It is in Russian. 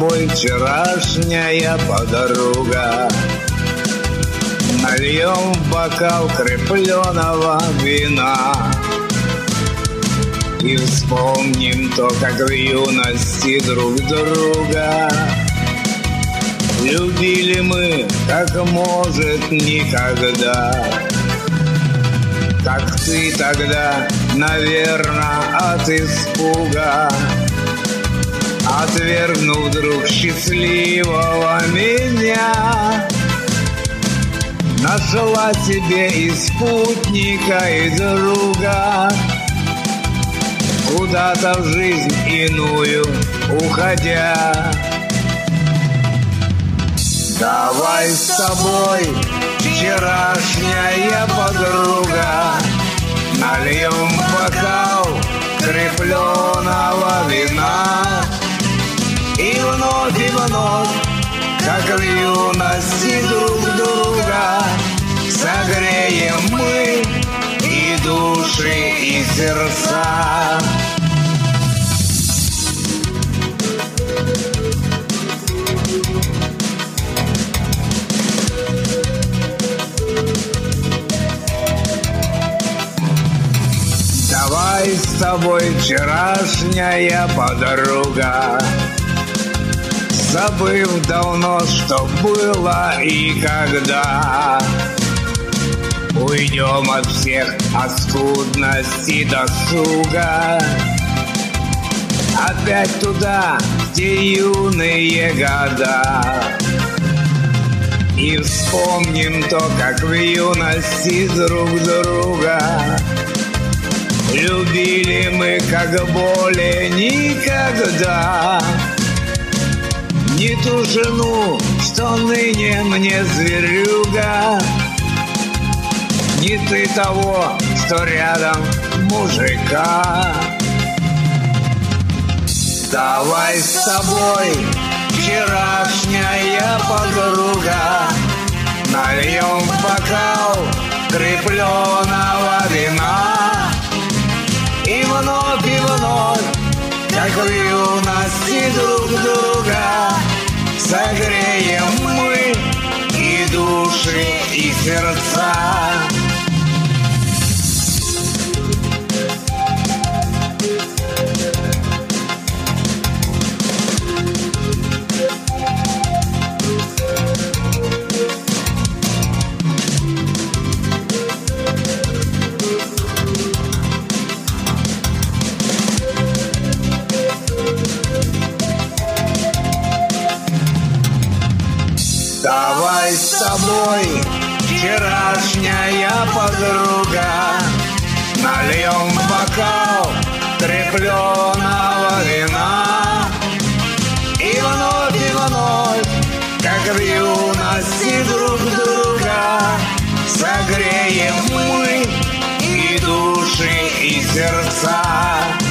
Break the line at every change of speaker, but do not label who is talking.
тобой вчерашняя подруга. Нальем в бокал крепленого вина и вспомним то, как в юности друг друга любили мы, как может никогда. Как ты тогда, наверно, от испуга отвергнул вдруг счастливого меня. Нашла себе и спутника, и друга, куда-то в жизнь иную уходя. Давай с тобой, вчерашняя подруга, нальем бокал крепленого вина и вновь, как в юности друг друга, согреем мы и души, и сердца. Давай с тобой, вчерашняя подруга, забыв давно, что было и когда, уйдем от всех, от скудности досуга, опять туда, где юные года, и вспомним то, как в юности друг друга любили мы, как более никогда. Не ту жену, что ныне мне зверюга, не ты того, что рядом мужика. Давай с тобой, вчерашняя подруга, нальем в бокал крепленого вина и вновь, как в юности друг друга, согреем мы и души, и сердца. Давай с тобой, вчерашняя подруга, нальем в бокал крепленого вина и вновь, как в юности друг друга, согреем мы и души, и сердца.